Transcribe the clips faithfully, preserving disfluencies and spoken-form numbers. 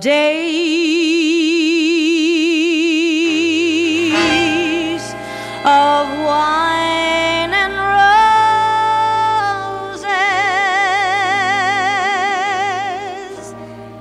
days of wine and roses.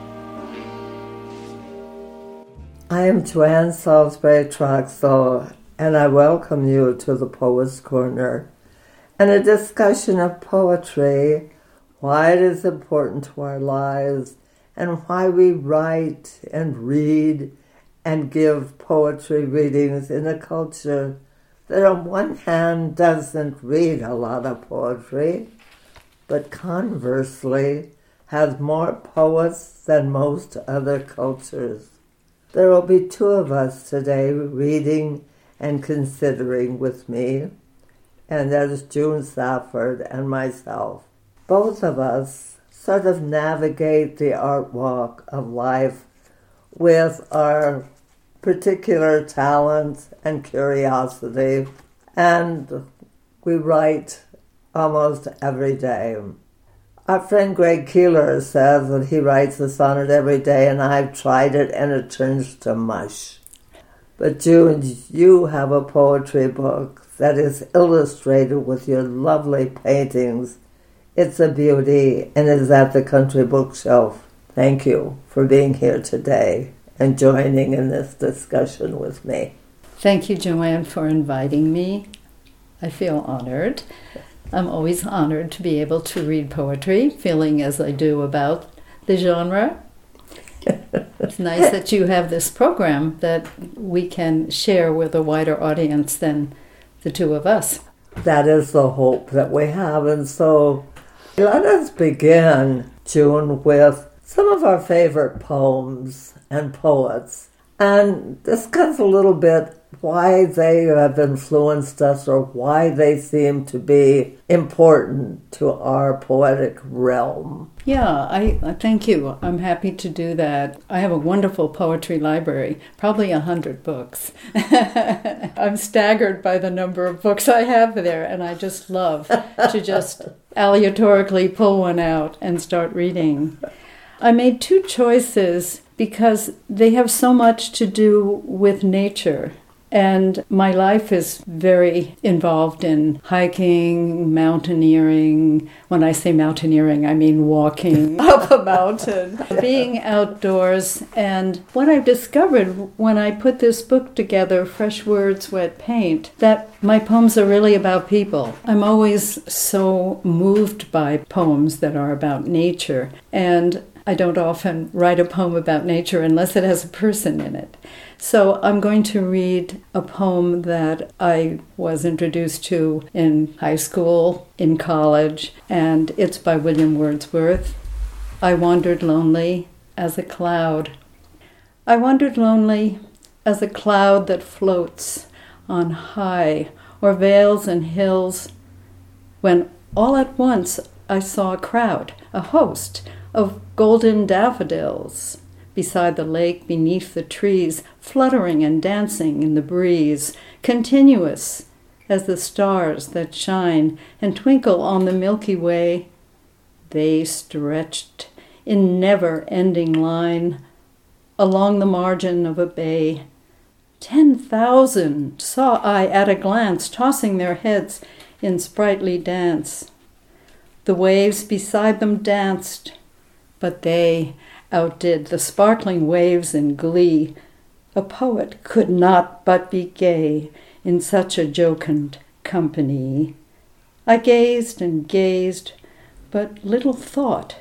I am Joanne Salisbury Troxel, and I welcome you to the Poets' Corner and a discussion of poetry, why it is important to our lives, and why we write and read and give poetry readings in a culture that on one hand doesn't read a lot of poetry, but conversely has more poets than most other cultures. There will be two of us today reading and considering with me, and that is June Safford and myself. Both of us sort of navigate the art walk of life with our particular talents and curiosity, and we write almost every day. Our friend Greg Keeler says that he writes a sonnet every day, and I've tried it and it turns to mush. But June, you have a poetry book that is illustrated with your lovely paintings. It's a beauty and is at the Country Bookshelf. Thank you for being here today and joining in this discussion with me. Thank you, Joanne, for inviting me. I feel honored. I'm always honored to be able to read poetry, feeling as I do about the genre. It's nice that you have this program that we can share with a wider audience than the two of us. That is the hope that we have. And so let us begin, June, with some of our favorite poems and poets and discuss a little bit why they have influenced us or why they seem to be important to our poetic realm. Yeah, I thank you. I'm happy to do that. I have a wonderful poetry library, probably a hundred books. I'm staggered by the number of books I have there, and I just love to just aleatorically pull one out and start reading. I made two choices because they have so much to do with nature. And my life is very involved in hiking, mountaineering. When I say mountaineering, I mean walking up a mountain, being outdoors. And what I've discovered when I put this book together, Fresh Words, Wet Paint, that my poems are really about people. I'm always so moved by poems that are about nature. And I don't often write a poem about nature unless it has a person in it. So I'm going to read a poem that I was introduced to in high school, in college, and it's by William Wordsworth. I wandered lonely as a cloud. I wandered lonely as a cloud that floats on high or vales and hills, when all at once I saw a crowd, a host of golden daffodils, beside the lake, beneath the trees, fluttering and dancing in the breeze, continuous as the stars that shine and twinkle on the Milky Way. They stretched in never-ending line along the margin of a bay. Ten thousand saw I at a glance, tossing their heads in sprightly dance. The waves beside them danced, but they outdid the sparkling waves in glee. A poet could not but be gay in such a jocund company. I gazed and gazed, but little thought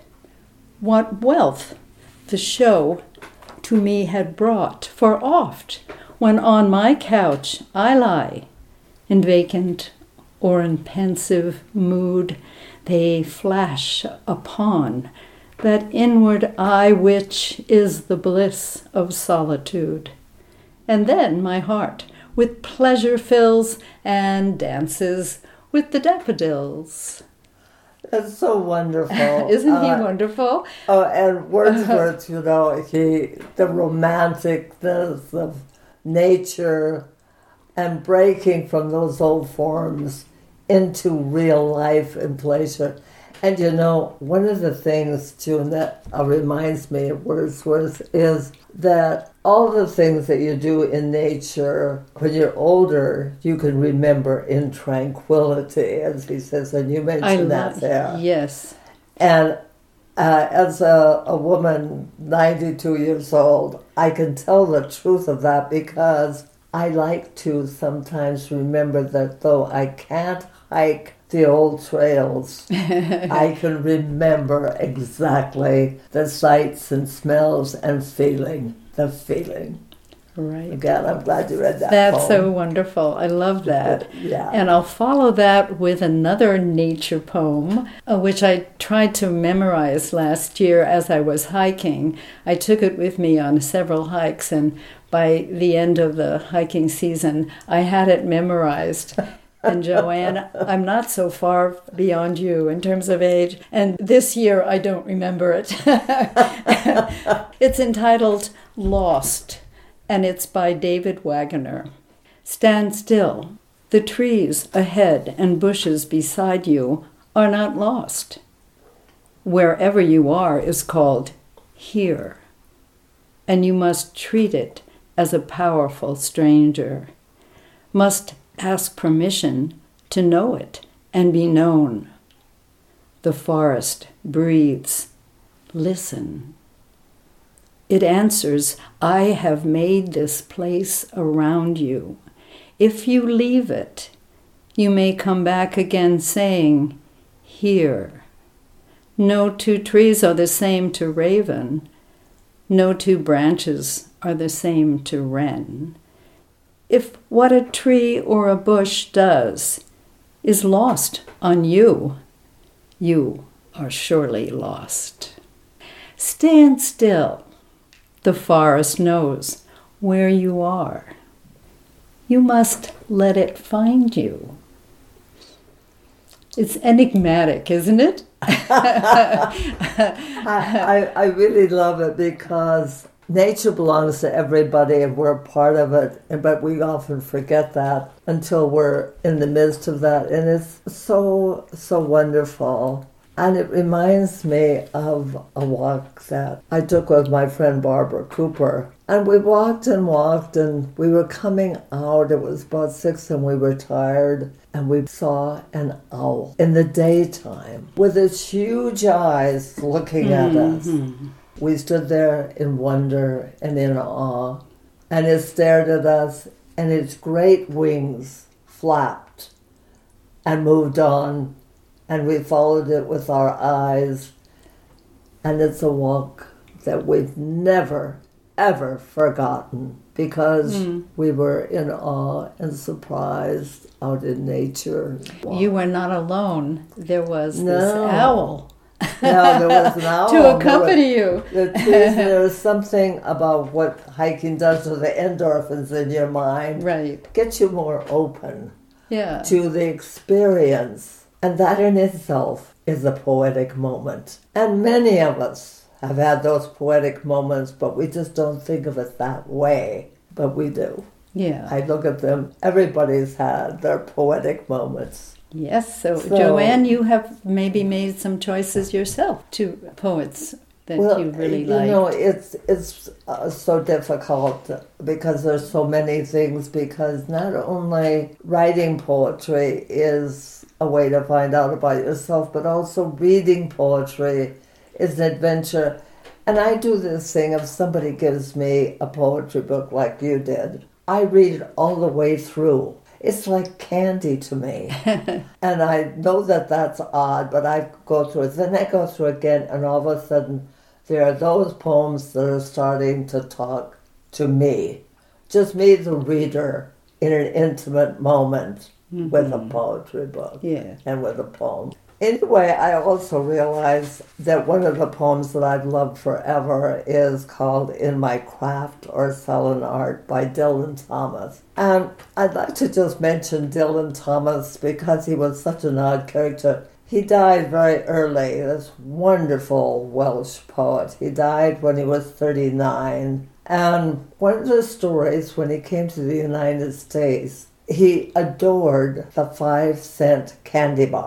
what wealth the show to me had brought. For oft, when on my couch I lie, in vacant or in pensive mood, they flash upon that inward eye which is the bliss of solitude. And then my heart with pleasure fills and dances with the daffodils. That's so wonderful. Isn't he uh, wonderful? Oh, and Wordsworth, you know, he the romanticness of nature and breaking from those old forms into real life and pleasure. And you know, one of the things, too, that uh, reminds me of Wordsworth is that all the things that you do in nature, when you're older, you can remember in tranquility, as he says, and you mentioned that there. Yes. And uh, as a, a woman, ninety-two years old, I can tell the truth of that because I like to sometimes remember that though I can't hike the old trails, I can remember exactly the sights and smells and feeling, the feeling. Right. Again, I'm glad you read that That's poem. so wonderful. I love that. Yeah. And I'll follow that with another nature poem, uh, which I tried to memorize last year as I was hiking. I took it with me on several hikes, and by the end of the hiking season, I had it memorized. And Joanne, I'm not so far beyond you in terms of age, and this year I don't remember it. It's entitled Lost, and it's by David Wagoner. Stand still. The trees ahead and bushes beside you are not lost. Wherever you are is called here, and you must treat it as a powerful stranger, must ask permission to know it and be known. The forest breathes. Listen. It answers, I have made this place around you. If you leave it, you may come back again saying, here. No two trees are the same to raven. No two branches are the same to wren. If what a tree or a bush does is lost on you, you are surely lost. Stand still. The forest knows where you are. You must let it find you. It's enigmatic, isn't it? I, I, I really love it because nature belongs to everybody and we're a part of it, but we often forget that until we're in the midst of that. And it's so, so wonderful. And it reminds me of a walk that I took with my friend Barbara Cooper. And we walked and walked and we were coming out. It was about six and we were tired. And we saw an owl in the daytime with its huge eyes looking mm-hmm. at us. We stood there in wonder and in awe. And it stared at us and its great wings flapped and moved on. And we followed it with our eyes. And it's a walk that we've never, ever forgotten because mm. we were in awe and surprised out in nature. Wow. You were not alone. There was no. this owl. No, there was an owl. To accompany you. The trees, there was something about what hiking does to the endorphins in your mind. Right. Gets you more open yeah. to the experience. And that in itself is a poetic moment. And many of us have had those poetic moments, but we just don't think of it that way. But we do. Yeah. I look at them, everybody's had their poetic moments. Yes, so, so Joanne, you have maybe made some choices yourself to poets that well, you really you like. You know, it's, it's uh, so difficult because there's so many things, because not only writing poetry is a way to find out about yourself, but also reading poetry is an adventure. And I do this thing, if somebody gives me a poetry book like you did, I read it all the way through. It's like candy to me. And I know that that's odd, but I go through it. Then I go through again, and all of a sudden there are those poems that are starting to talk to me. Just me, the reader, in an intimate moment. Mm-hmm. With a poetry book yeah. and with a poem. Anyway, I also realized that one of the poems that I've loved forever is called In My Craft or Sullen Art by Dylan Thomas. And I'd like to just mention Dylan Thomas because he was such an odd character. He died very early, this wonderful Welsh poet. He died when he was thirty-nine. And one of the stories when he came to the United States, he adored the five cent candy bar.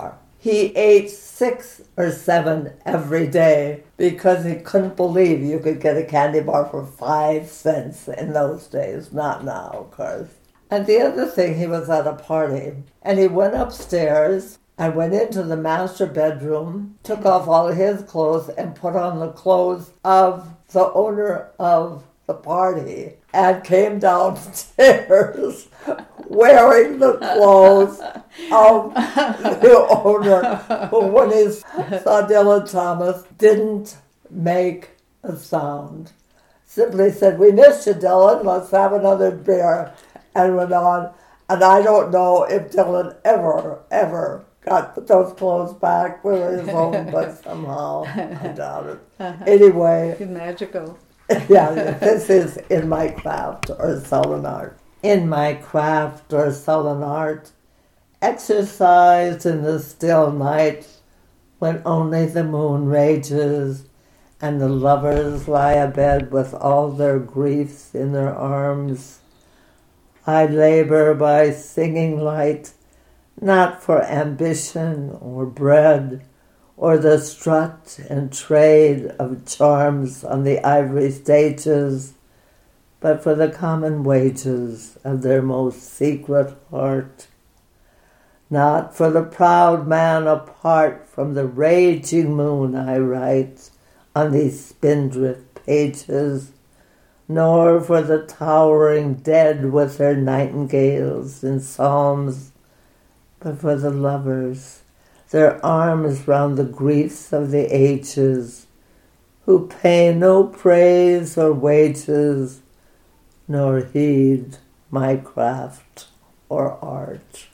he ate six or seven every day because he couldn't believe you could get a candy bar for five cents in those days. Not now, of course. And the other thing, he was at a party, and he went upstairs and went into the master bedroom, took off all his clothes, and put on the clothes of the owner of the party, and came downstairs wearing the clothes of the owner, who, when he saw Dylan Thomas, didn't make a sound. Simply said, "We missed you, Dylan, let's have another beer," and went on. And I don't know if Dylan ever, ever got those clothes back with his own, but somehow I doubt it. Uh-huh. Anyway. Magical. Yeah, this is in my craft or sullen art. In my craft or sullen art, exercised in the still night, when only the moon rages, and the lovers lie abed with all their griefs in their arms, I labor by singing light, not for ambition or bread, or the strut and trade of charms on the ivory stages, but for the common wages of their most secret heart. Not for the proud man apart from the raging moon I write on these spindrift pages, nor for the towering dead with their nightingales and psalms, but for the lovers, their arms round the griefs of the ages, who pay no praise or wages, nor heed my craft or art.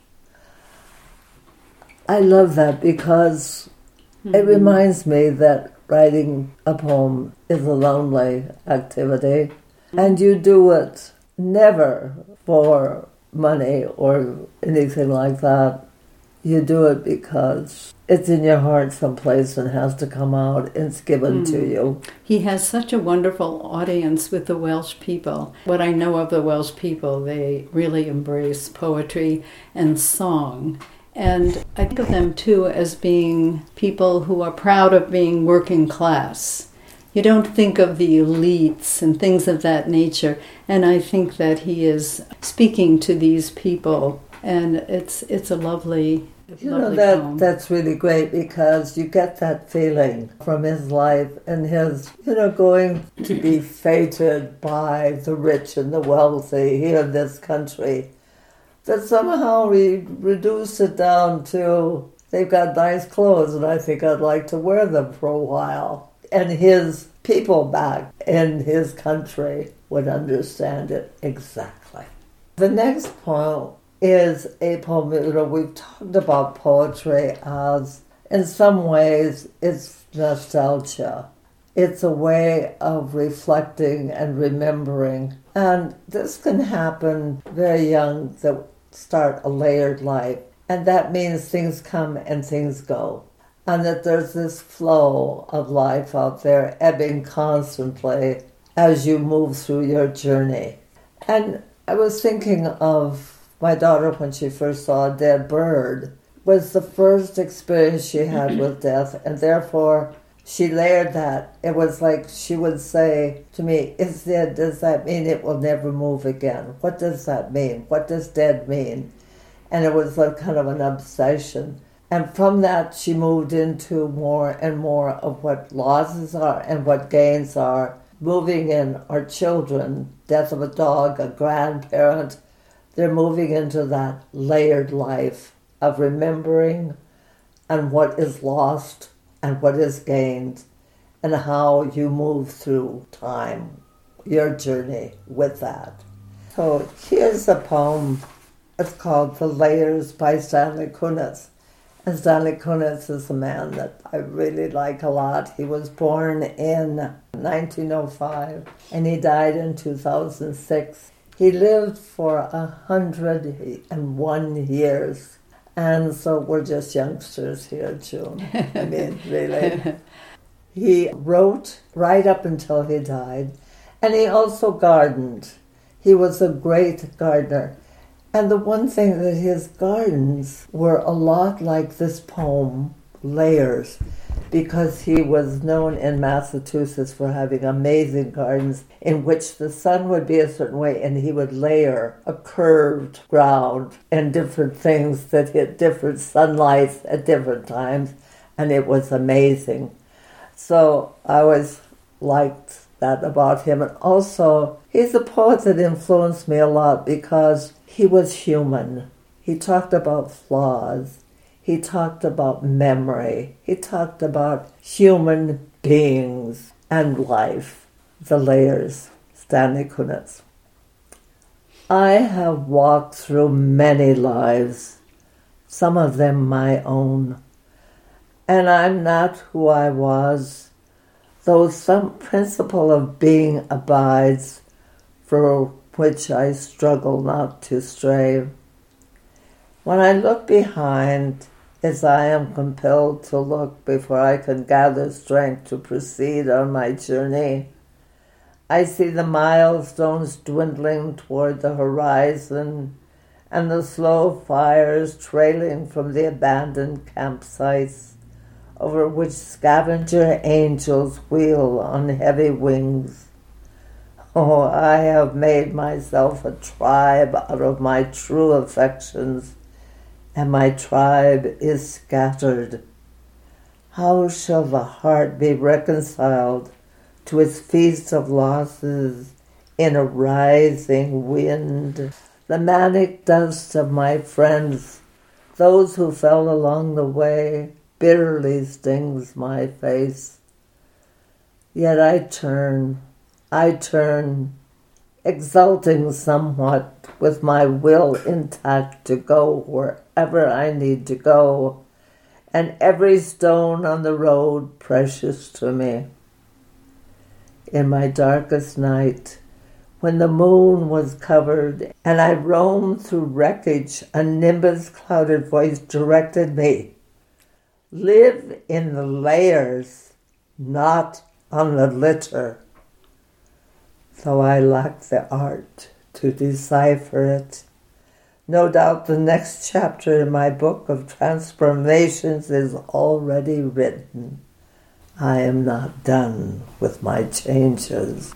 I love that because mm-hmm. it reminds me that writing a poem is a lonely activity, and you do it never for money or anything like that. You do it because it's in your heart someplace and has to come out. It's given mm. to you. He has such a wonderful audience with the Welsh people. What I know of the Welsh people, they really embrace poetry and song. And I think of them, too, as being people who are proud of being working class. You don't think of the elites and things of that nature. And I think that he is speaking to these people. And it's it's a lovely, you lovely know that poem. That's really great because you get that feeling from his life and his, you know, going to be feted by the rich and the wealthy here in this country. That somehow we reduce it down to they've got nice clothes and I think I'd like to wear them for a while. And his people back in his country would understand it exactly. The next poem is a poem, you know, we've talked about poetry as, in some ways, it's nostalgia. It's a way of reflecting and remembering. And this can happen very young, that start a layered life. And that means things come and things go. And that there's this flow of life out there, ebbing constantly as you move through your journey. And I was thinking of my daughter, when she first saw a dead bird, was the first experience she had with death, and therefore she layered that. It was like she would say to me, "Is dead, does that mean it will never move again? What does that mean? What does dead mean?" And it was like kind of an obsession. And from that, she moved into more and more of what losses are and what gains are. Moving in our children, death of a dog, a grandparent, they're moving into that layered life of remembering and what is lost and what is gained and how you move through time, your journey with that. So here's a poem. It's called The Layers by Stanley Kunitz. And Stanley Kunitz is a man that I really like a lot. He was born in nineteen oh five and he died in two thousand six. He lived for one hundred and one years. And so we're just youngsters here, June. I mean, really. He wrote right up until he died. And he also gardened. He was a great gardener. And the one thing that his gardens were a lot like this poem, Layers, because he was known in Massachusetts for having amazing gardens in which the sun would be a certain way and he would layer a curved ground and different things that hit different sunlights at different times, and it was amazing. So I always liked that about him. And also, he's a poet that influenced me a lot because he was human. He talked about flaws. He talked about memory. He talked about human beings and life. The Layers, Stanley Kunitz. I have walked through many lives, some of them my own, and I'm not who I was, though some principle of being abides, for which I struggle not to stray. When I look behind, as I am compelled to look before I can gather strength to proceed on my journey, I see the milestones dwindling toward the horizon and the slow fires trailing from the abandoned campsites over which scavenger angels wheel on heavy wings. Oh, I have made myself a tribe out of my true affections, and my tribe is scattered. How shall the heart be reconciled to its feast of losses in a rising wind? The manic dust of my friends, those who fell along the way, bitterly stings my face. Yet I turn, I turn, exulting somewhat, with my will intact to go wherever I need to go, and every stone on the road precious to me. In my darkest night, when the moon was covered and I roamed through wreckage, a nimbus-clouded voice directed me, live in the layers, not on the litter. Though I lack the art to decipher it, no doubt the next chapter in my book of transformations is already written. I am not done with my changes.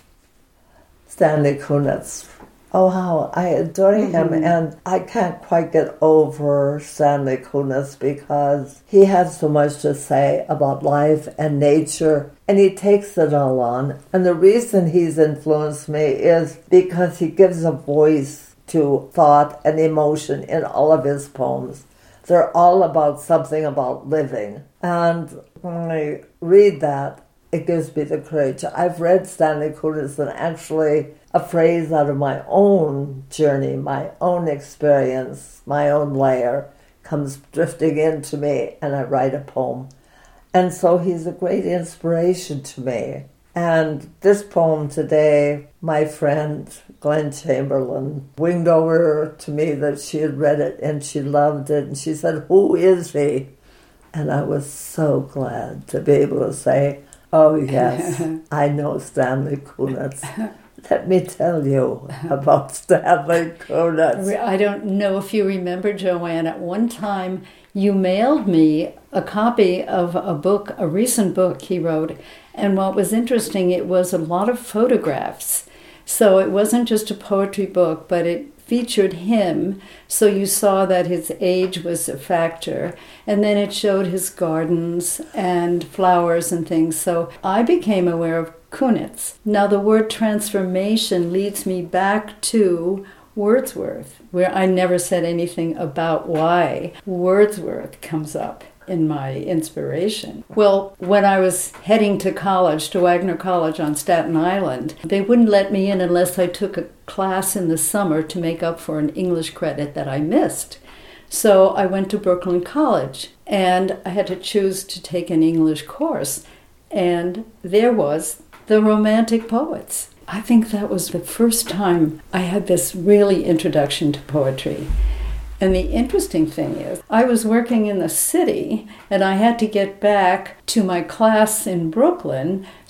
Stanley Kunitz. Oh, how I adore him, mm-hmm. And I can't quite get over Stanley Kunitz because he has so much to say about life and nature, and he takes it all on. And the reason he's influenced me is because he gives a voice to thought and emotion in all of his poems. They're all about something about living. And when I read that, it gives me the courage. I've read Stanley Kunitz, and actually a phrase out of my own journey, my own experience, my own layer, comes drifting into me, and I write a poem. And so he's a great inspiration to me. And this poem today, my friend Glenn Chamberlain winged over to me that she had read it and she loved it. And she said, "Who is he?" And I was so glad to be able to say, "Oh, yes, I know Stanley Kunitz." Let me tell you about Stanley Kunitz. I don't know if you remember, Joanne, at one time you mailed me a copy of a book, a recent book he wrote. And what was interesting, it was a lot of photographs. So it wasn't just a poetry book, but it featured him, so you saw that his age was a factor, and then it showed his gardens and flowers and things. So I became aware of Kunitz. Now the word transformation leads me back to Wordsworth, where I never said anything about why Wordsworth comes up in my inspiration. Well, when I was heading to college, to Wagner College on Staten Island, they wouldn't let me in unless I took a class in the summer to make up for an English credit that I missed. So I went to Brooklyn College, and I had to choose to take an English course. And there was the Romantic Poets. I think that was the first time I had this really introduction to poetry. And the interesting thing is, I was working in the city, and I had to get back to my class in Brooklyn,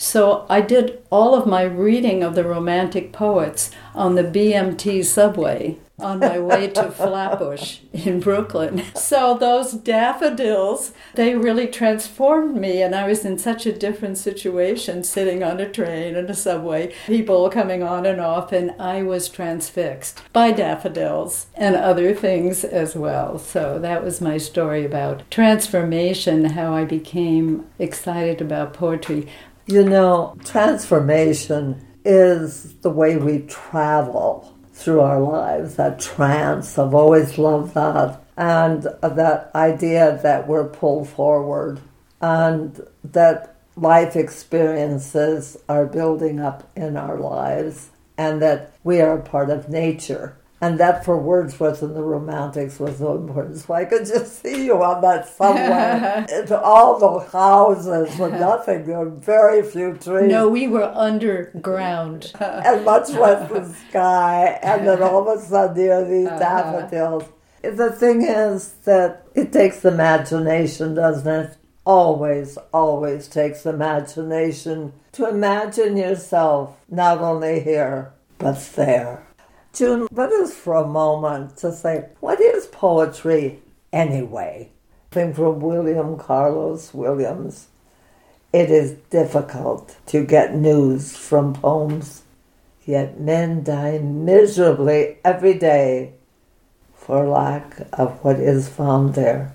So I did all of my reading of the Romantic poets on the B M T subway on my way to Flatbush in Brooklyn. So those daffodils, they really transformed me, and I was in such a different situation, sitting on a train and a subway, people coming on and off, and I was transfixed by daffodils and other things as well. So that was my story about transformation, how I became excited about poetry. You know, transformation is the way we travel through our lives, that trance. I've always loved that. And that idea that we're pulled forward and that life experiences are building up in our lives and that we are a part of nature. And that for Wordsworth and the Romantics was so important. So I could just see you on that subway into all the houses with nothing, there were very few trees. No, we were underground. And much less the sky. And then all of a sudden there are these daffodils. The thing is that it takes imagination, doesn't it? Always, always takes imagination to imagine yourself not only here, but there. June, let us for a moment to say, what is poetry anyway? I think from William Carlos Williams, it is difficult to get news from poems, yet men die miserably every day for lack of what is found there.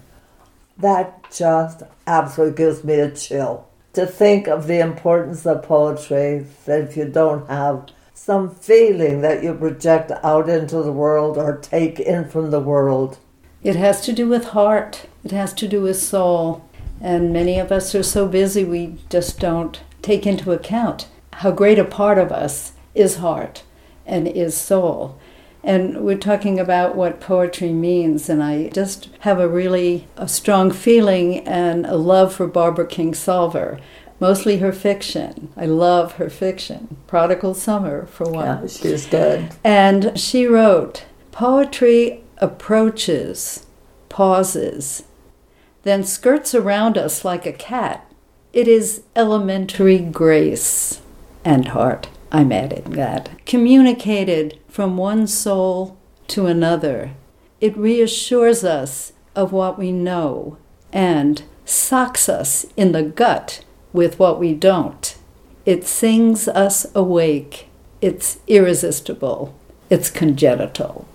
That just absolutely gives me a chill. To think of the importance of poetry, that if you don't have some feeling that you project out into the world or take in from the world. It has to do with heart. It has to do with soul. And many of us are so busy we just don't take into account how great a part of us is heart and is soul. And we're talking about what poetry means, and I just have a really a strong feeling and a love for Barbara Kingsolver. Mostly her fiction. I love her fiction. Prodigal Summer, for one. Yeah, she's good. And she wrote, poetry approaches, pauses, then skirts around us like a cat. It is elementary grace and heart, I'm adding that. Communicated from one soul to another. It reassures us of what we know and socks us in the gut with what we don't. It sings us awake. It's irresistible. It's congenital.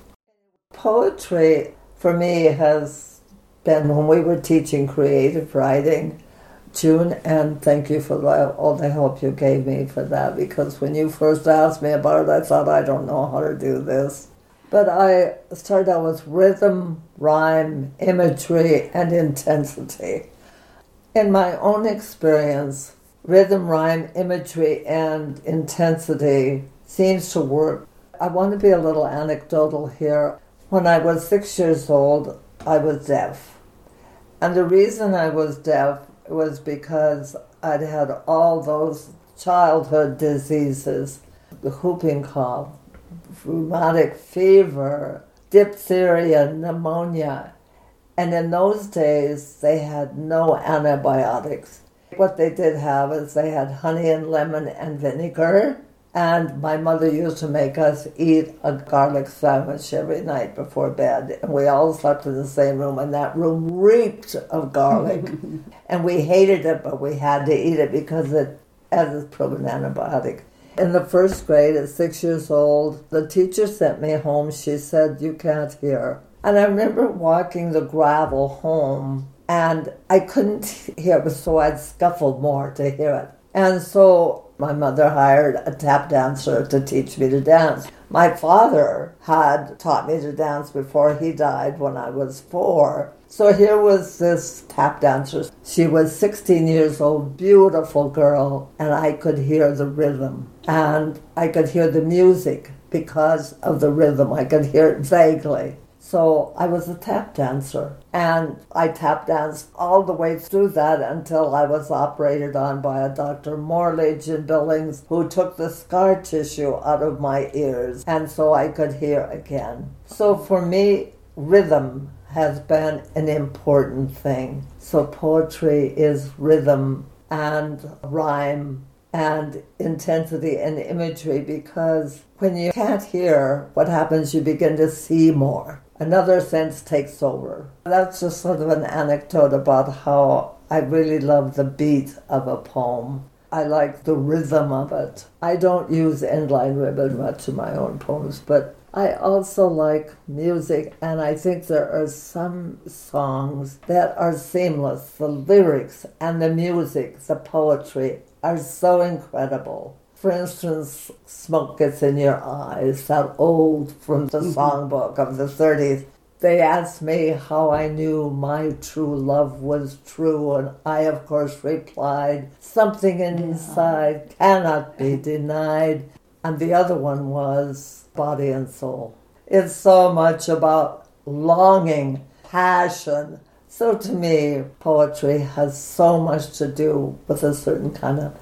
Poetry, for me, has been, when we were teaching creative writing, June, and thank you for the, all the help you gave me for that, because when you first asked me about it, I thought, I don't know how to do this. But I started out with rhythm, rhyme, imagery, and intensity. In my own experience, rhythm, rhyme, imagery, and intensity seems to work. I want to be a little anecdotal here. When I was six years old, I was deaf. And the reason I was deaf was because I'd had all those childhood diseases, the whooping cough, rheumatic fever, diphtheria, pneumonia. And in those days, they had no antibiotics. What they did have is they had honey and lemon and vinegar. And my mother used to make us eat a garlic sandwich every night before bed. And we all slept in the same room, and that room reeked of garlic. And we hated it, but we had to eat it because it has its proven antibiotic. In the first grade, at six years old, the teacher sent me home. She said, you can't hear. And I remember walking the gravel home, and I couldn't hear it, so I'd scuffle more to hear it. And so my mother hired a tap dancer to teach me to dance. My father had taught me to dance before he died when I was four. So here was this tap dancer. She was sixteen years old, beautiful girl, and I could hear the rhythm. And I could hear the music because of the rhythm. I could hear it vaguely. So I was a tap dancer, and I tap danced all the way through that until I was operated on by a Doctor Morledge in Billings, who took the scar tissue out of my ears, and so I could hear again. So for me, rhythm has been an important thing. So poetry is rhythm and rhyme and intensity and imagery, because when you can't hear, what happens, you begin to see more. Another sense takes over. That's just sort of an anecdote about how I really love the beat of a poem. I like the rhythm of it. I don't use end-line ribbon much in my own poems, but I also like music, and I think there are some songs that are seamless. The lyrics and the music, the poetry are so incredible. For instance, Smoke Gets in Your Eyes, that old from the songbook of the thirties. They asked me how I knew my true love was true, and I, of course, replied, something inside cannot be denied. And the other one was Body and Soul. It's so much about longing, passion. So to me, poetry has so much to do with a certain kind of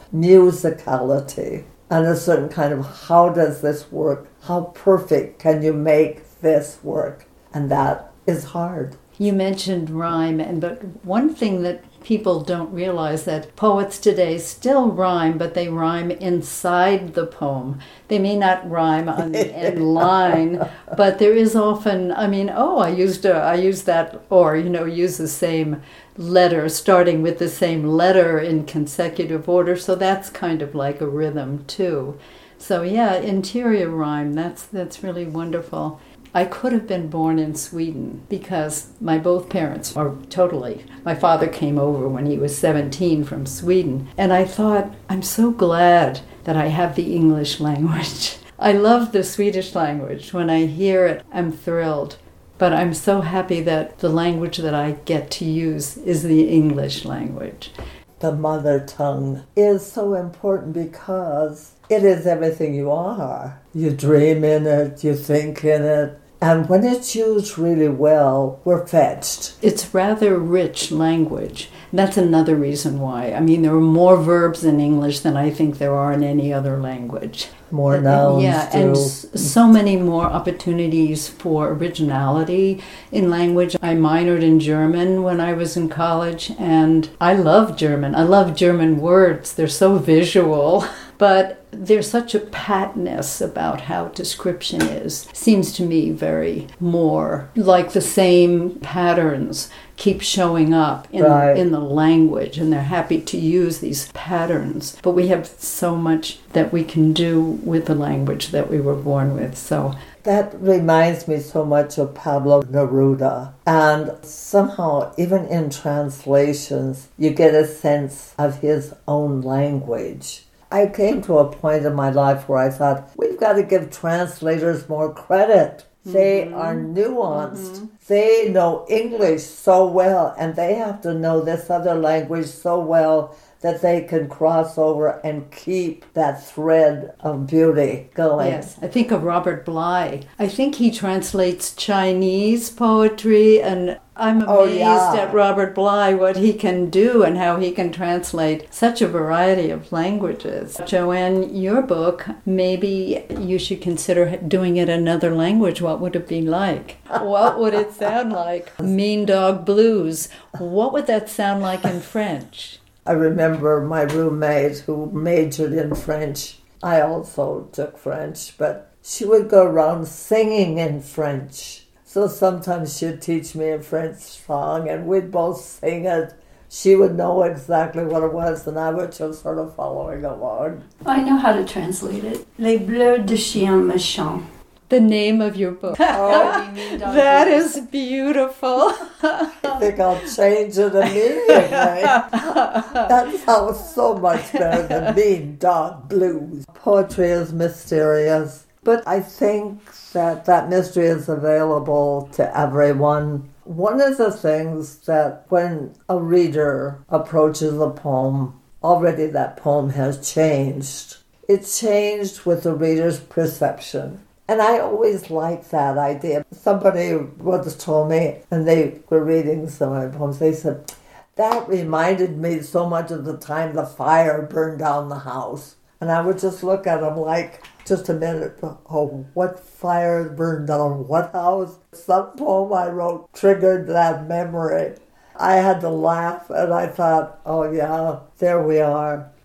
musicality and a certain kind of how does this work? How perfect can you make this work? And that is hard. You mentioned rhyme, and but one thing that people don't realize that poets today still rhyme, but they rhyme inside the poem. They may not rhyme on the end line, but there is often, I mean, oh, I used a, I used that, or, you know, use the same letter, starting with the same letter in consecutive order, so that's kind of like a rhythm too. So yeah, interior rhyme, that's that's really wonderful. I could have been born in Sweden because my both parents are totally, my father came over when he was seventeen from Sweden, and I thought, I'm so glad that I have the English language. I love the Swedish language. When I hear it, I'm thrilled. But I'm so happy that the language that I get to use is the English language. The mother tongue is so important because it is everything you are. You dream in it, you think in it, and when it's used really well, we're fetched. It's rather rich language. That's another reason why. I mean, there are more verbs in English than I think there are in any other language. More nouns, yeah, too. and so many more opportunities for originality in language. I minored in German when I was in college, and I love German. I love German words. They're so visual. But there's such a patness about how description is. Seems to me very more like the same patterns keep showing up in, right. in the language, and they're happy to use these patterns. But we have so much that we can do with the language that we were born with. So that reminds me so much of Pablo Neruda. And somehow, even in translations, you get a sense of his own language. I came to a point in my life where I thought, we've got to give translators more credit. They mm-hmm. are nuanced. Mm-hmm. They know English so well, and they have to know this other language so well that they can cross over and keep that thread of beauty going. Yes, I think of Robert Bly. I think he translates Chinese poetry, and I'm amazed oh, yeah. at Robert Bly, what he can do and how he can translate such a variety of languages. Joanne, your book, maybe you should consider doing it in another language. What would it be like? What would it sound like? Mean Dog Blues. What would that sound like in French? I remember my roommate who majored in French. I also took French, but she would go around singing in French. So sometimes she'd teach me a French song, and we'd both sing it. She would know exactly what it was, and I would just sort of following along. I know how to translate it. Les Bleus de Chien Méchant. The name of your book. Oh, that is beautiful. I think I'll change it immediately. That sounds so much better than Mean Dog Blues. Poetry is mysterious, but I think that that mystery is available to everyone. One of the things that when a reader approaches a poem, already that poem has changed. It's changed with the reader's perception. And I always liked that idea. Somebody once told me, and they were reading some of my poems, they said, that reminded me so much of the time the fire burned down the house. And I would just look at them like, just a minute, oh, what fire burned down what house? Some poem I wrote triggered that memory. I had to laugh, and I thought, oh yeah, there we are.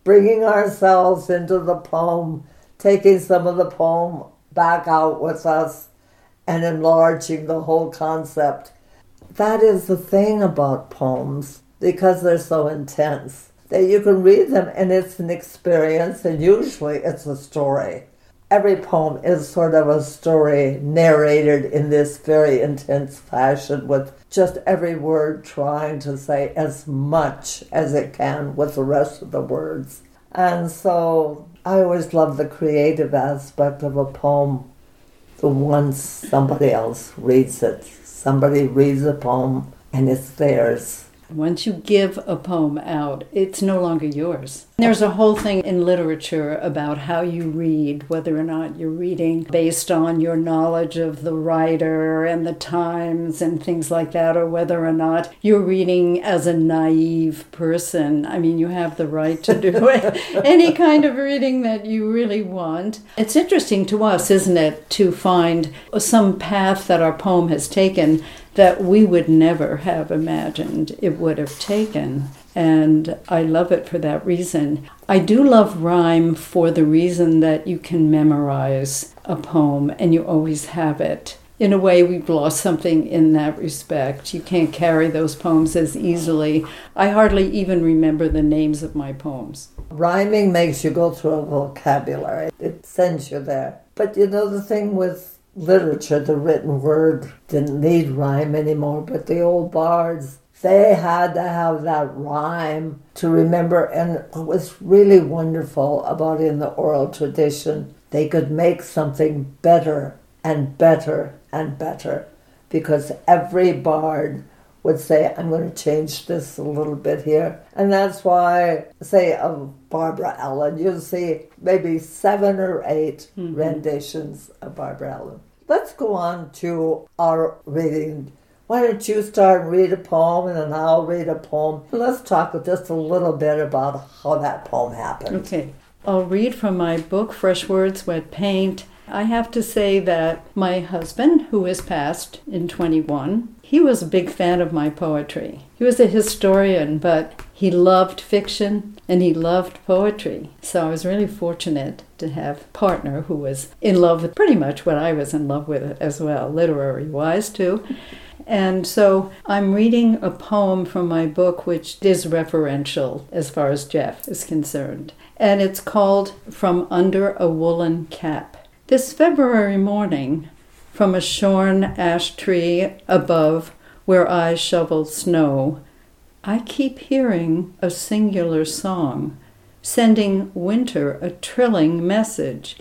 bringing ourselves into the poem, taking some of the poem back out with us and enlarging the whole concept. That is the thing about poems, because they're so intense, that you can read them and it's an experience, and usually it's a story. Every poem is sort of a story narrated in this very intense fashion, with just every word trying to say as much as it can with the rest of the words. And so I always love the creative aspect of a poem. The once somebody else reads it. Somebody reads a poem and it's theirs. Once you give a poem out, it's no longer yours. There's a whole thing in literature about how you read, whether or not you're reading based on your knowledge of the writer and the times and things like that, or whether or not you're reading as a naive person. I mean, you have the right to do it. Any kind of reading that you really want. It's interesting to us, isn't it, to find some path that our poem has taken that we would never have imagined it would have taken. And I love it for that reason. I do love rhyme for the reason that you can memorize a poem and you always have it. In a way, we've lost something in that respect. You can't carry those poems as easily. I hardly even remember the names of my poems. Rhyming makes you go through a vocabulary. It sends you there. But you know, the thing with literature, the written word didn't need rhyme anymore, but the old bards, they had to have that rhyme to remember. And what was really wonderful about in the oral tradition, they could make something better and better and better, because every bard would say, I'm going to change this a little bit here. And that's why, say, of Barbara Allen, you'll see maybe seven or eight mm-hmm. renditions of Barbara Allen. Let's go on to our reading. Why don't you start and read a poem, and then I'll read a poem. Let's talk just a little bit about how that poem happened. Okay. I'll read from my book, Fresh Words, Wet Paint. I have to say that my husband, who is passed in twenty-one, he was a big fan of my poetry. He was a historian, but he loved fiction and he loved poetry. So I was really fortunate to have a partner who was in love with pretty much what I was in love with as well, literary-wise too. And so I'm reading a poem from my book which is referential as far as Jeff is concerned. And it's called From Under a Woolen Cap. This February morning, from a shorn ash tree above where I shovel snow, I keep hearing a singular song, sending winter a trilling message.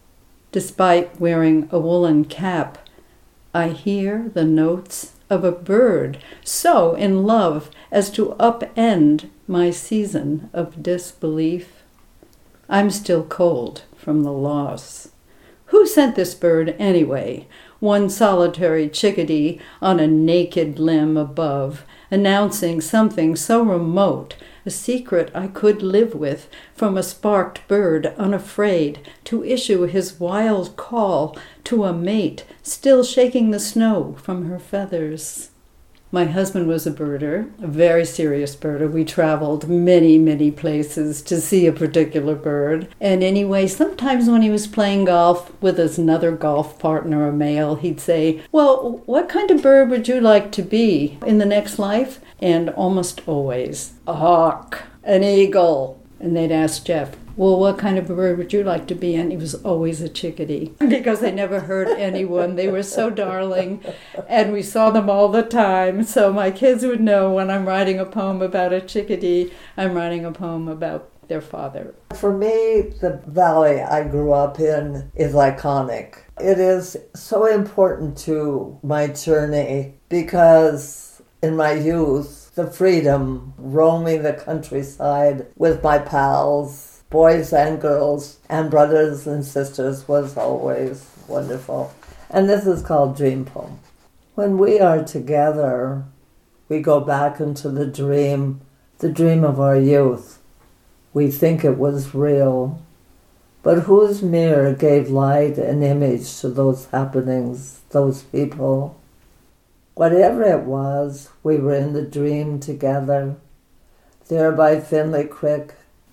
Despite wearing a woolen cap, I hear the notes of a bird so in love as to upend my season of disbelief. I'm still cold from the loss. Who sent this bird anyway? One solitary chickadee on a naked limb above, announcing something so remote, a secret I could live with, from a sparked bird unafraid to issue his wild call to a mate, still shaking the snow from her feathers. My husband was a birder, a very serious birder. We traveled many, many places to see a particular bird. And anyway, sometimes when he was playing golf with his another golf partner, a male, he'd say, well, what kind of bird would you like to be in the next life? And almost always, a hawk, an eagle. And they'd ask Jeff, well, what kind of a bird would you like to be? And he was always a chickadee, because they never hurt anyone. They were so darling, and we saw them all the time. So my kids would know when I'm writing a poem about a chickadee, I'm writing a poem about their father. For me, the valley I grew up in is iconic. It is so important to my journey, because in my youth, the freedom, roaming the countryside with my pals, boys and girls, and brothers and sisters, was always wonderful. And this is called Dream Poem. When we are together, we go back into the dream, the dream of our youth. We think it was real, but whose mirror gave light and image to those happenings, those people? Whatever it was, we were in the dream together, there by Finlay Creek,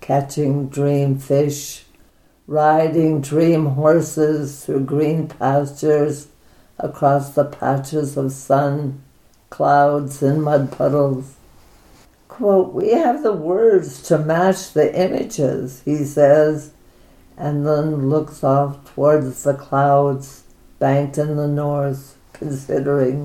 catching dream fish, riding dream horses through green pastures across the patches of sun, clouds, and mud puddles. Quote, we have the words to match the images, he says, and then looks off towards the clouds banked in the north, considering.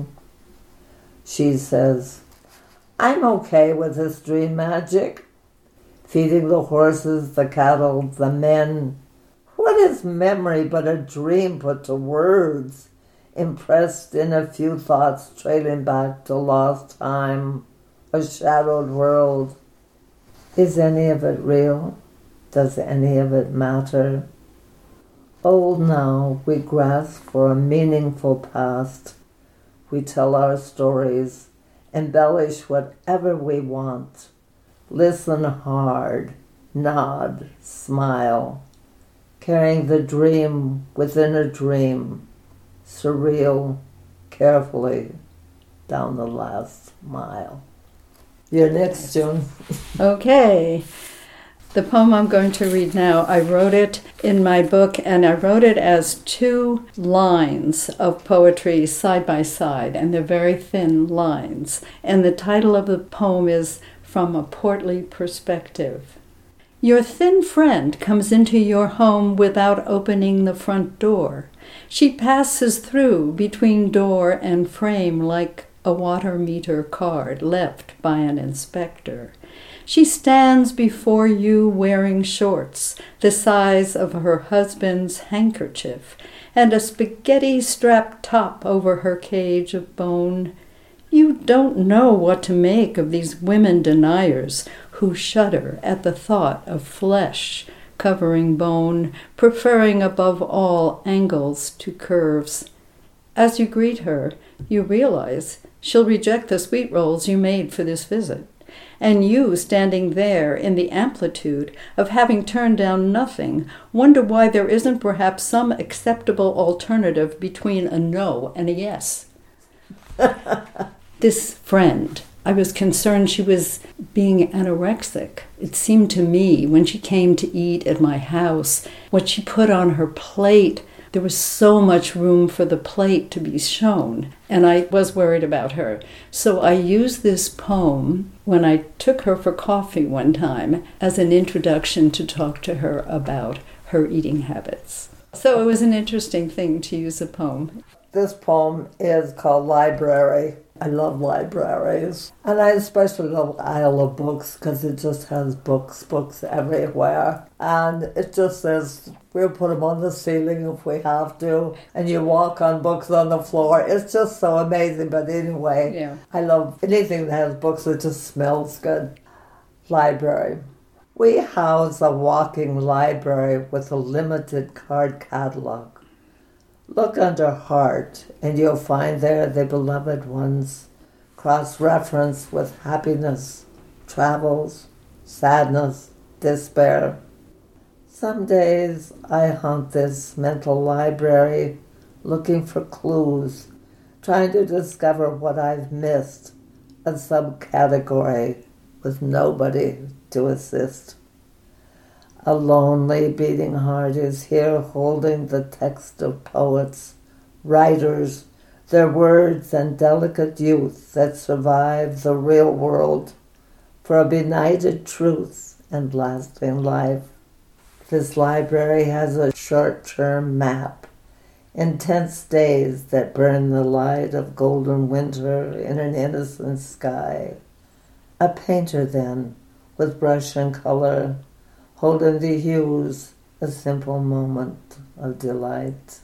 She says, I'm okay with this dream magic. Feeding the horses, the cattle, the men. What is memory but a dream put to words, impressed in a few thoughts trailing back to lost time, a shadowed world? Is any of it real? Does any of it matter? Old now, we grasp for a meaningful past. We tell our stories, embellish whatever we want. Listen hard, nod, smile, carrying the dream within a dream, surreal, carefully, down the last mile. You're next, June. Okay. The poem I'm going to read now, I wrote it in my book, and I wrote it as two lines of poetry side by side, and they're very thin lines. And the title of the poem is From a Portly Perspective. Your thin friend comes into your home without opening the front door. She passes through between door and frame like a water meter card left by an inspector. She stands before you wearing shorts the size of her husband's handkerchief and a spaghetti-strapped top over her cage of bone. You don't know what to make of these women deniers who shudder at the thought of flesh covering bone, preferring above all angles to curves. As you greet her, you realize she'll reject the sweet rolls you made for this visit. And you, standing there in the amplitude of having turned down nothing, wonder why there isn't perhaps some acceptable alternative between a no and a yes. This friend, I was concerned she was being anorexic. It seemed to me when she came to eat at my house, what she put on her plate, there was so much room for the plate to be shown, and I was worried about her. So I used this poem when I took her for coffee one time as an introduction to talk to her about her eating habits. So it was an interesting thing to use a poem. This poem is called Library. I love libraries. And I especially love Isle of Books because it just has books, books everywhere. And it just says, we'll put them on the ceiling if we have to. And you walk on books on the floor. It's just so amazing. But anyway, yeah. I love anything that has books that just smells good. Library. We house a walking library with a limited card catalog. Look under heart, and you'll find there the beloved ones, cross-referenced with happiness, travels, sadness, despair. Some days I haunt this mental library, looking for clues, trying to discover what I've missed, a subcategory with nobody to assist. A lonely beating heart is here holding the text of poets, writers, their words and delicate youth that survive the real world for a benighted truth and lasting life. This library has a short-term map, intense days that burn the light of golden winter in an innocent sky. A painter then, with brush and color, holding the hues, a simple moment of delight.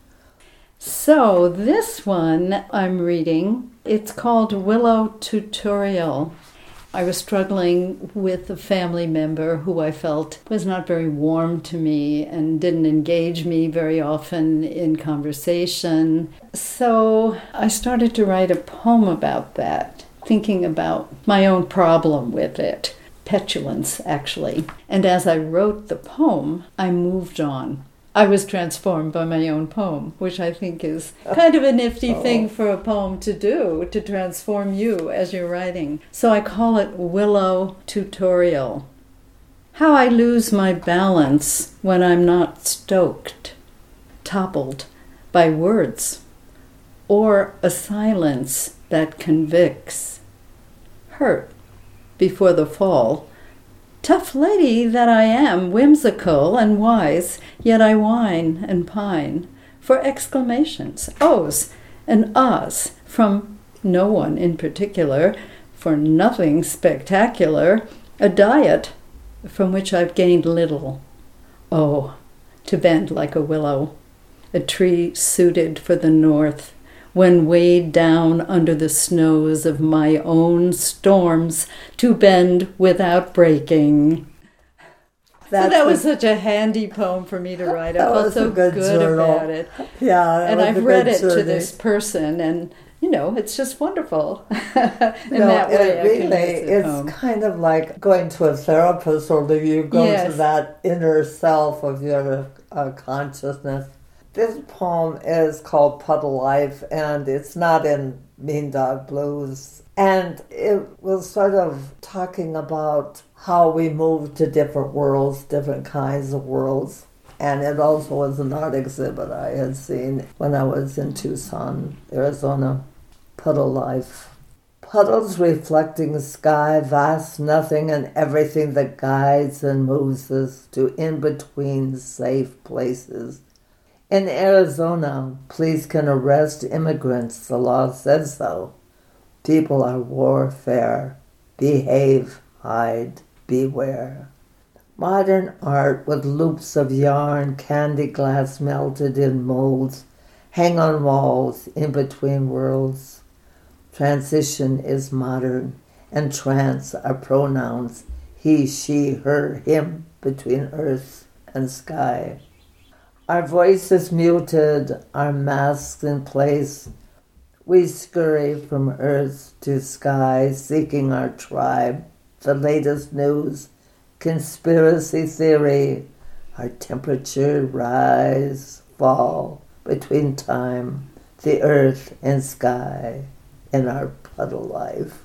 So this one I'm reading, it's called Willow Tutorial. I was struggling with a family member who I felt was not very warm to me and didn't engage me very often in conversation. So I started to write a poem about that, thinking about my own problem with it. Petulance, actually. And as I wrote the poem, I moved on. I was transformed by my own poem, which I think is kind of a nifty oh. thing for a poem to do, to transform you as you're writing. So I call it Willow Tutorial. how I lose my balance when I'm not stoked, toppled by words, or a silence that convicts. Hurt before the fall. Tough lady that I am, whimsical and wise, yet I whine and pine for exclamations, ohs, and ahs from no one in particular, for nothing spectacular, a diet from which I've gained little. Oh, to bend like a willow, a tree suited for the north, when weighed down under the snows of my own storms, to bend without breaking. That's so that was a, such a handy poem for me to write. I that felt was so a good, good journal. about it. Yeah, that and was I've a read good it to journey. this person, and you know, it's just wonderful. In no, that way, it I really, can use the it's poem. kind of like going to a therapist, only you go Yes. to that inner self of your uh, consciousness. This poem is called Puddle Life, and it's not in Mean Dog Blues. And it was sort of talking about how we move to different worlds, different kinds of worlds. And it also was an art exhibit I had seen when I was in Tucson, Arizona. Puddle Life. Puddles reflecting sky, vast nothing and everything that guides and moves us to in-between safe places. In Arizona, police can arrest immigrants. The law says so. People are warfare. Behave, hide, beware. Modern art with loops of yarn, candy glass melted in molds, hang on walls in between worlds. Transition is modern, and trans are pronouns, he, she, her, him, between earth and sky. Our voices muted, our masks in place. We scurry from earth to sky, seeking our tribe, the latest news, conspiracy theory, our temperature rise, fall, between time, the earth and sky, in our puddle life.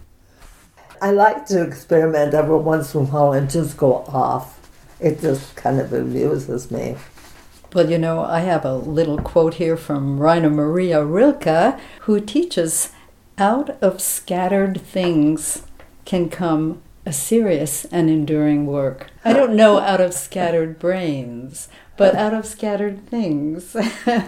I like to experiment every once in a while and just go off. It just kind of amuses me. Well, you know, I have a little quote here from Rainer Maria Rilke, who teaches, out of scattered things can come a serious and enduring work. I don't know out of scattered brains, but out of scattered things.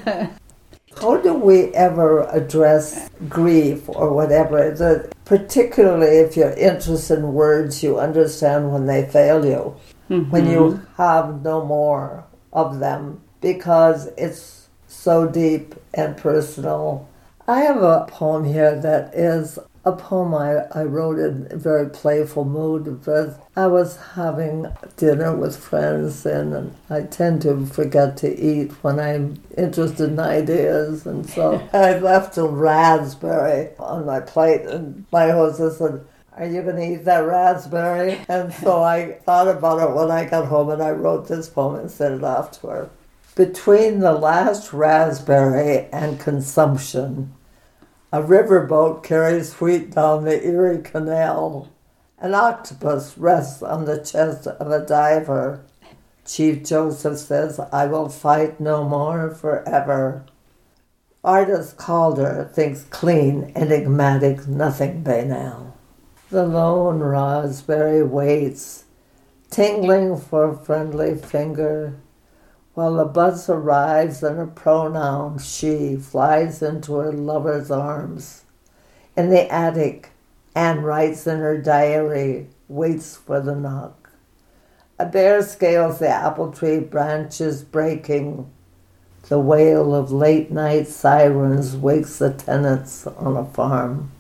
How do we ever address grief or whatever? The, particularly if you're interested in words, you understand when they fail you, mm-hmm. when you have no more of them, because it's so deep and personal. I have a poem here that is a poem I, I wrote in a very playful mood, but I was having dinner with friends, and I tend to forget to eat when I'm interested in ideas, and so I left a raspberry on my plate, and my hostess said, "Are you going to eat that raspberry?" And so I thought about it when I got home, and I wrote this poem and sent it off to her. Between the last raspberry and consumption, a riverboat carries wheat down the Erie Canal. An octopus rests on the chest of a diver. Chief Joseph says, "I will fight no more forever." Artist Calder thinks clean, enigmatic, nothing banal. The lone raspberry waits, tingling for a friendly finger, while the bus arrives and a pronoun, she, flies into her lover's arms. In the attic, Anne writes in her diary, waits for the knock. A bear scales the apple tree branches breaking. The wail of late-night sirens wakes the tenants on a farm.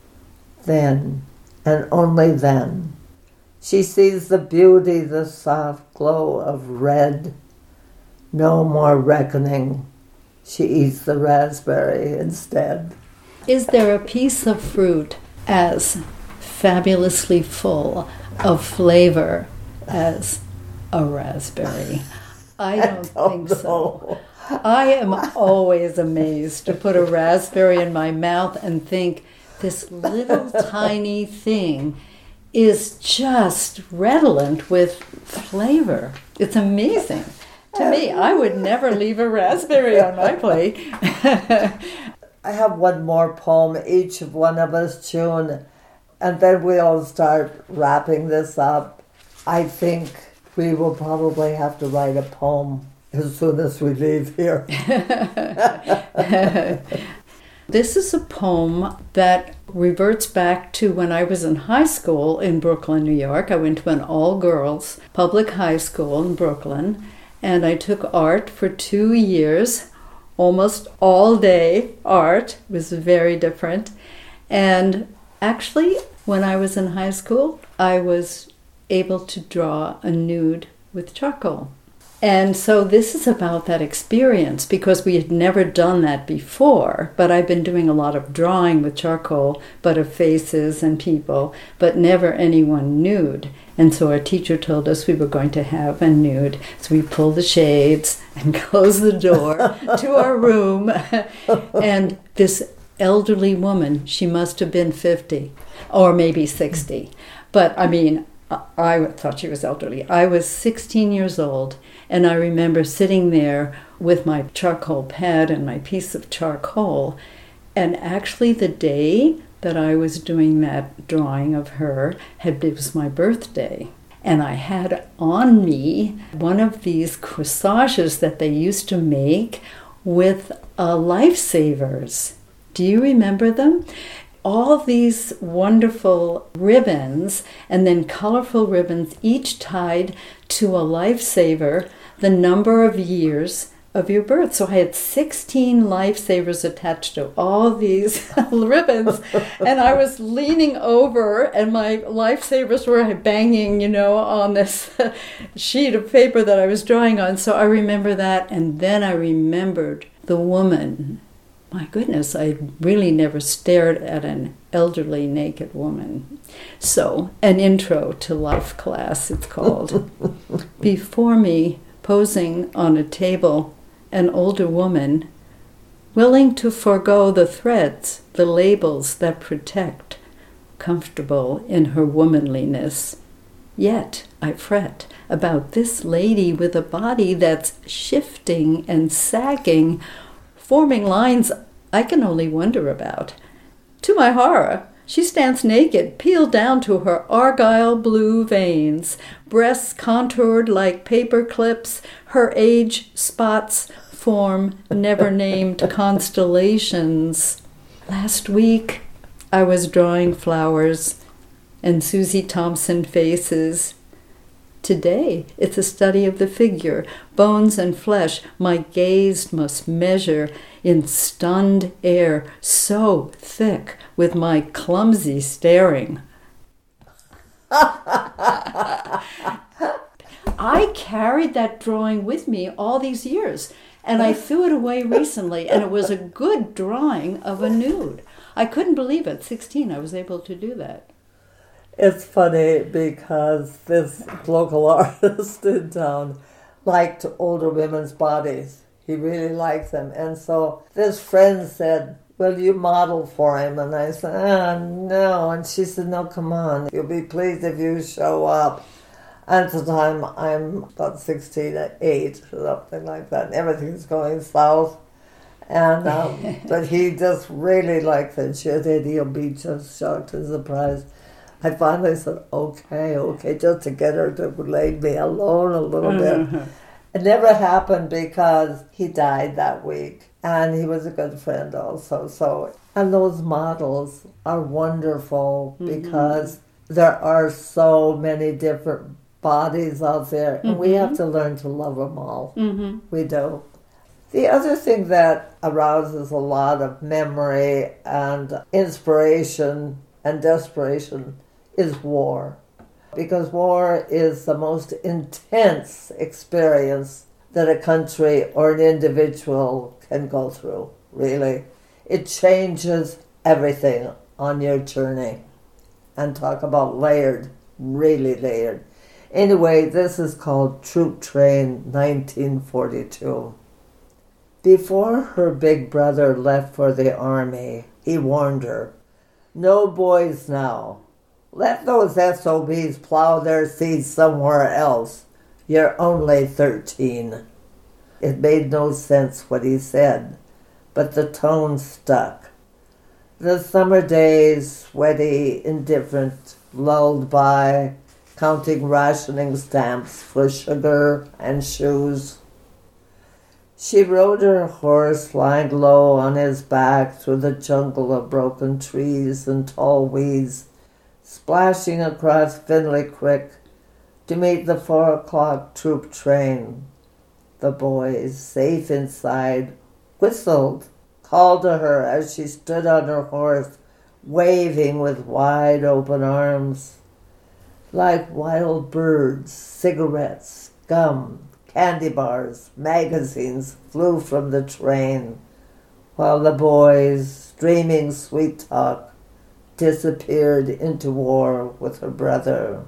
Then, and only then, she sees the beauty, the soft glow of red. No more reckoning. She eats the raspberry instead. Is there a piece of fruit as fabulously full of flavor as a raspberry? I don't, I don't think know. so. I am always amazed to put a raspberry in my mouth and think, this little tiny thing is just redolent with flavor. It's amazing. To me, I would never leave a raspberry on my plate. I have one more poem, each of one of us tune, and then we'll start wrapping this up. I think we will probably have to write a poem as soon as we leave here. This is a poem that reverts back to when I was in high school in Brooklyn, New York. I went to an all-girls public high school in Brooklyn, and I took art for two years, almost all day art. It was very different. And actually, when I was in high school, I was able to draw a nude with charcoal. And so this is about that experience, because we had never done that before, but I've been doing a lot of drawing with charcoal, but of faces and people, but never anyone nude. And so our teacher told us we were going to have a nude. So we pulled the shades and closed the door to our room. And this elderly woman, she must have been fifty or maybe sixty. But I mean, I thought she was elderly. I was sixteen years old, and I remember sitting there with my charcoal pad and my piece of charcoal. And actually the day that I was doing that drawing of her, had, it was my birthday. And I had on me one of these corsages that they used to make with uh, lifesavers. Do you remember them? All these wonderful ribbons, and then colorful ribbons, each tied to a lifesaver, the number of years of your birth. So I had sixteen lifesavers attached to all these ribbons, and I was leaning over, and my lifesavers were banging, you know, on this sheet of paper that I was drawing on. So I remember that, and then I remembered the woman. My goodness, I really never stared at an elderly naked woman. So, an intro to life class, it's called. Before me, posing on a table, an older woman, willing to forego the threads, the labels that protect, comfortable in her womanliness. Yet I fret about this lady with a body that's shifting and sagging, forming lines I can only wonder about. To my horror, she stands naked, peeled down to her argyle blue veins, breasts contoured like paper clips, her age spots form never-named constellations. Last week, I was drawing flowers and Susie Thompson faces. Today, it's a study of the figure, bones and flesh. My gaze must measure in stunned air, so thick with my clumsy staring. I carried that drawing with me all these years, and I threw it away recently, and it was a good drawing of a nude. I couldn't believe at sixteen I was able to do that. It's funny because this local artist in town liked older women's bodies. He really liked them. And so this friend said, will you model for him? And I said, ah, no. And she said, no, come on. You'll be pleased if you show up. At the time, I'm about sixteen at eight, something like that. And everything's going south. And um, but he just really liked it. She said he'll be just shocked and surprised. I finally said, okay, okay, just to get her to leave me alone a little Mm-hmm. bit. It never happened because he died that week, and he was a good friend also. So, and those models are wonderful mm-hmm. because there are so many different bodies out there, and mm-hmm. we have to learn to love them all. Mm-hmm. We do. The other thing that arouses a lot of memory and inspiration and desperation is war. Because war is the most intense experience that a country or an individual can go through, really. It changes everything on your journey. And talk about layered, really layered. Anyway, this is called Troop Train nineteen forty-two. Before her big brother left for the army, he warned her, no boys now. Let those S O Bs plow their seeds somewhere else. You're only thirteen. It made no sense what he said, but the tone stuck. The summer days, sweaty, indifferent, lulled by, counting rationing stamps for sugar and shoes. She rode her horse lying low on his back through the jungle of broken trees and tall weeds, splashing across Finley Creek to meet the four o'clock troop train. The boys, safe inside, whistled, called to her as she stood on her horse, waving with wide open arms. Like wild birds, cigarettes, gum, candy bars, magazines flew from the train, while the boys, dreaming sweet talk, disappeared into war with her brother.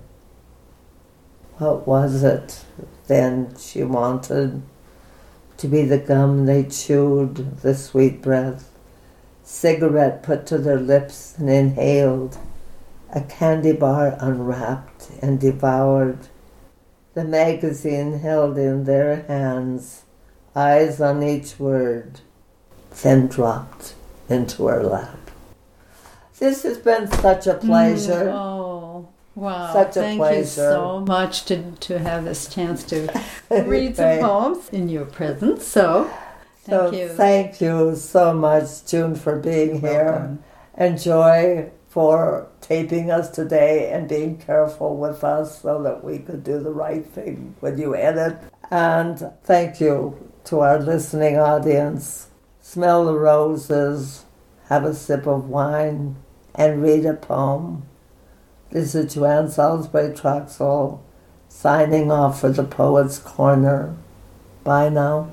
What was it, then, she wanted? To be the gum they chewed, the sweet breath, cigarette put to their lips and inhaled, a candy bar unwrapped and devoured, the magazine held in their hands, eyes on each word, then dropped into her lap. This has been such a pleasure. Mm, oh, wow. Such a Thank pleasure. you so much to, to have this chance to read some poems in your presence. So, thank so you. Thank you so much, June, for being You're here. welcome. And Joy for taping us today and being careful with us so that we could do the right thing when you edit. And thank you to our listening audience. Smell the roses, have a sip of wine, and read a poem. This is Joanne Salisbury Troxell signing off for the Poets' Corner. Bye now.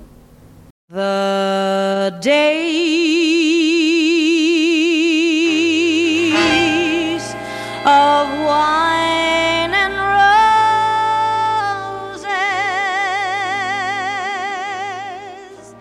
The days of wine and roses.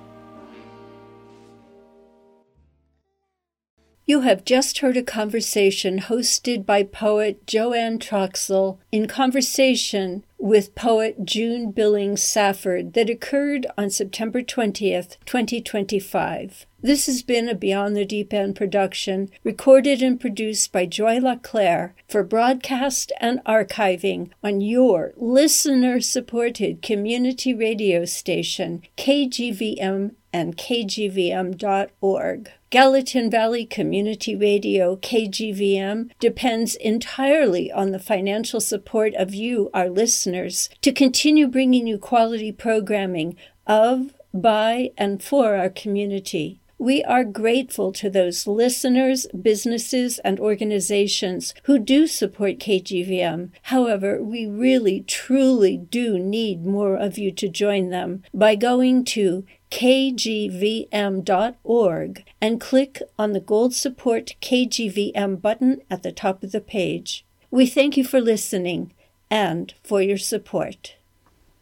You have just heard a conversation hosted by poet Joanne Troxell in conversation with poet June Billings Safford that occurred on September twentieth, twenty twenty-five. This has been a Beyond the Deep End production, recorded and produced by Joy LaClaire for broadcast and archiving on your listener-supported community radio station, K G V M and K G V M dot org. Gallatin Valley Community Radio, K G V M, depends entirely on the financial support of you, our listeners, to continue bringing you quality programming of, by, and for our community. We are grateful to those listeners, businesses, and organizations who do support K G V M. However, we really, truly do need more of you to join them by going to K G V M dot org and click on the Gold Support K G V M button at the top of the page. We thank you for listening and for your support.